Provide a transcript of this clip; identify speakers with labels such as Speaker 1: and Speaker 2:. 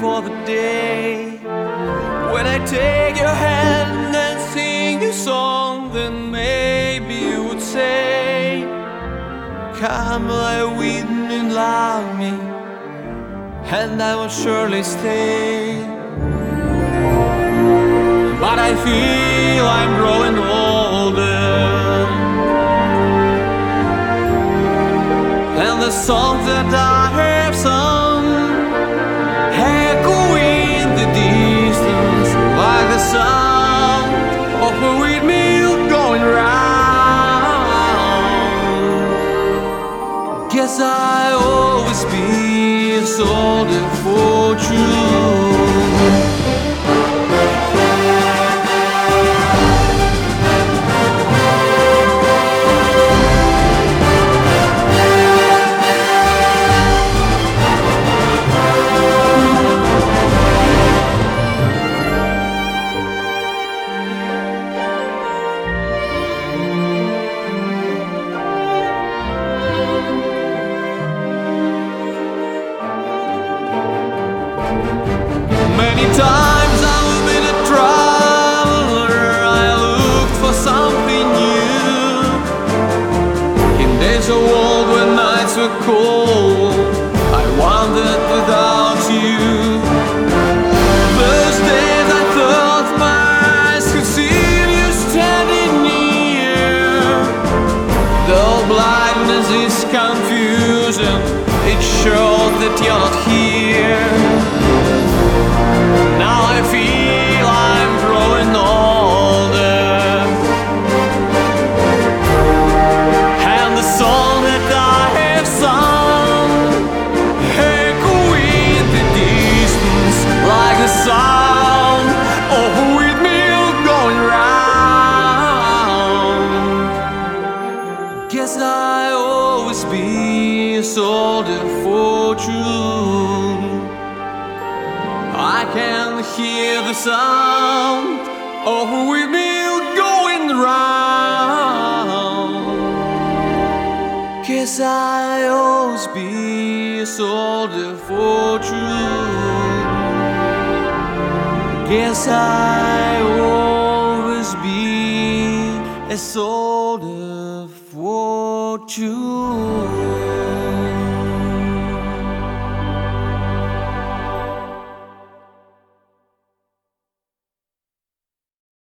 Speaker 1: for the day when I take your hand and sing you a song. Then maybe you would say, come lie with me and love me, and I will surely stay. But I feel I'm growing older, and the songs that I have sung echo in the distance like the sound of a windmill going round. Guess I always be a soldier for true. Many times I've been a traveler, I looked for something new. In days of old when nights were cold, I wandered without you. Those days I thought my eyes could see you standing near. Though blindness is confusion, it shows that you're not here. Now I feel I'm growing older, and the song that I have sung echo in the distance like the sound of a windmill going round. Guess I always be a soldier for true. I can hear the sound of a windmill going round. Guess I always be a soldier for true. Guess I always be a soldier for true.